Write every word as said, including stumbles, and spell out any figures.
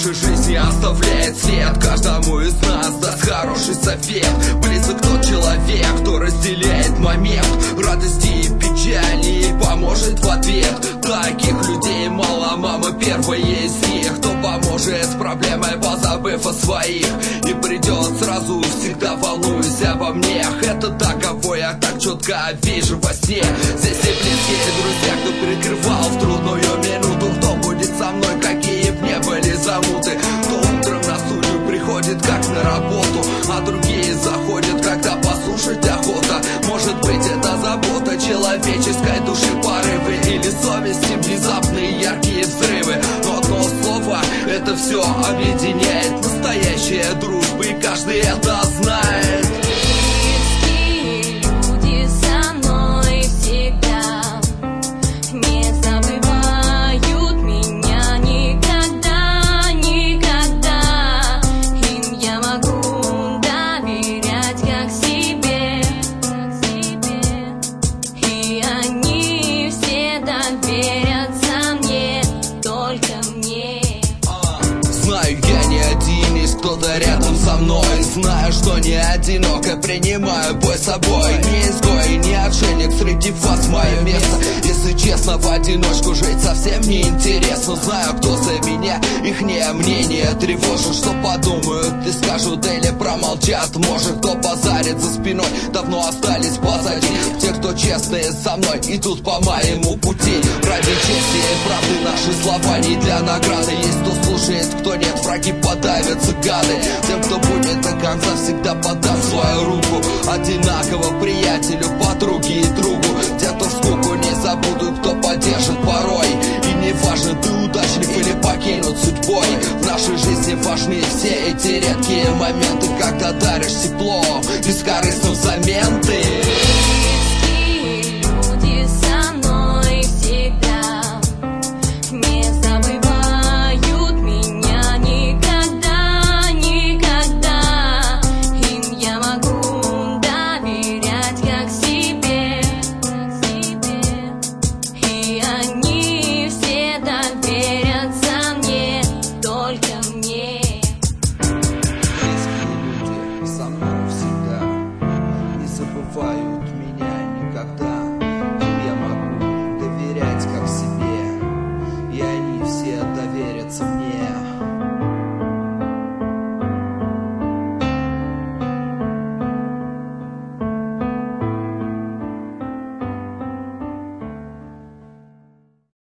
нашей жизни оставляет след. Каждому из нас даст хороший совет. Близок тот человек, кто разделяет момент радости и печали и поможет в ответ. Таких людей мало, мама первая из них, кто поможет с проблемой, позабыв о своих. И придет сразу, всегда волнуюсь обо мне. Это так, кого я так четко вижу во сне. Здесь и близкие друзья, кто перекрывал в трудную минуту, кто будет со мной, какие б не были замуты. Кто утром на студию приходит как на работу, а другие заходят, когда послушать охота. Может быть, это забота человеческой души, порывы или совести, внезапные яркие взрывы. Но одно слово, это все объединяет. Настоящая дружба, и каждый это знает. Кто-то рядом со мной, знаю, что не одинок, и принимаю бой с собой. Не изгой, не отшельник, среди вас мое место. Если честно, в одиночку жить совсем не интересно. Знаю, кто за меня, ихнее мнение тревожит. Что подумают и скажут или промолчат. Может, кто базарит за спиной, давно остались позади. Те, кто честные со мной, идут по моему пути. Ради чести и правды наши слова не для награды. Есть кто слушает, кто нет, враги подавятся, гады. Тем, кто будет до конца, всегда подав свою руку. Одинаково приятелю, подруге и другу. Те, кто в скуку не забудут, кто поддержит порой. И не важно, ты удачлив или покинут судьбой. В нашей жизни важны все эти редкие моменты, когда даришь тепло, бескорыстно взамен ты. Забывают меня никогда. Им я могу доверять как себе, и они все доверятся мне.